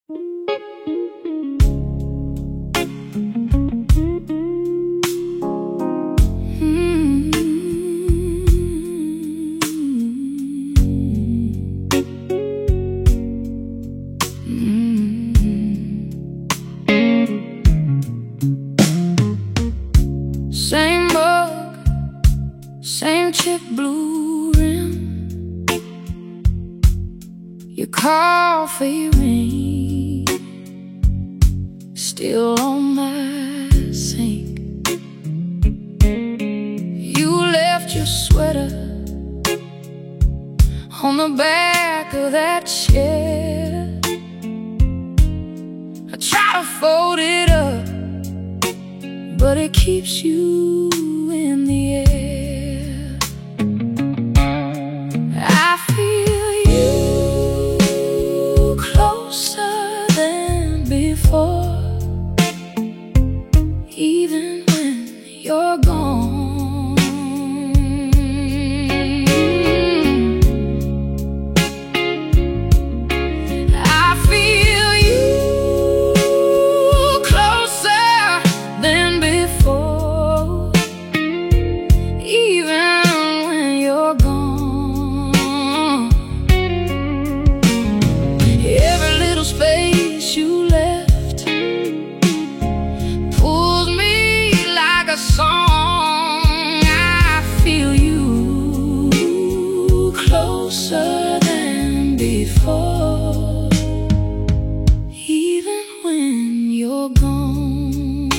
Same mug, same chip blue rim. Your coffee ring still on my sink. You left your sweater on the back of that chair. I try to fold it up, but it keeps you in the air. I feel you closer than before, even when you're gone. I feel you closer than before, even when you're gone. Every little space you left pulls me like a song. I feel you closer than before, even when you're gone.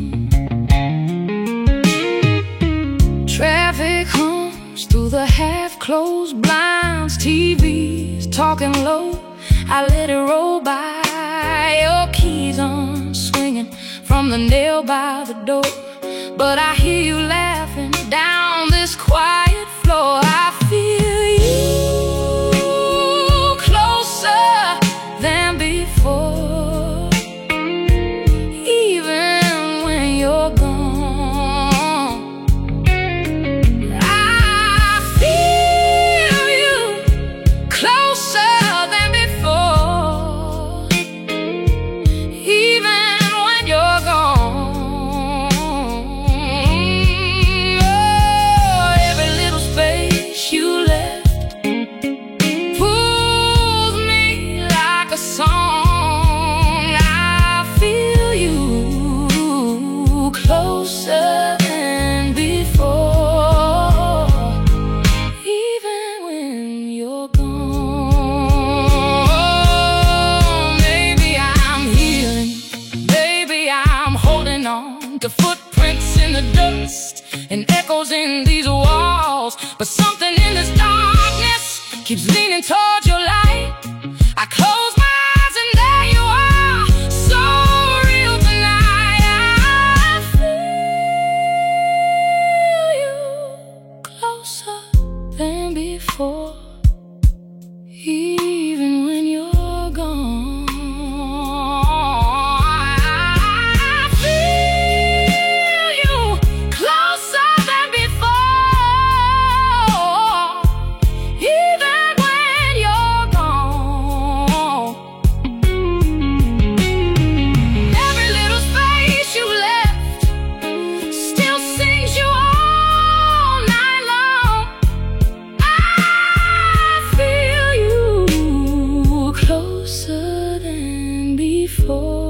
Traffic hums through the half-closed blinds. TV's talking low, I let it roll by. Your keys on swinging from the nail by the door, but I hear you laughing down this quiet floor. I feel you closer than before, even when you're gone. I feel you closer than before, even when you're gone. Oh, every little space you left pulls me like a song. I feel you closer than before, even when you're gone. Maybe I'm healing, maybe I'm holding on to footprints in the dust and echoes in these walls, but something in this darkness keeps leaning towards your light. I close my eyes and there you are, so real tonight. I feel you closer than before, even when you're gone. I feel you closer than before, even when you're gone. Every little space you left still sings you all night long. I feel you closer than before.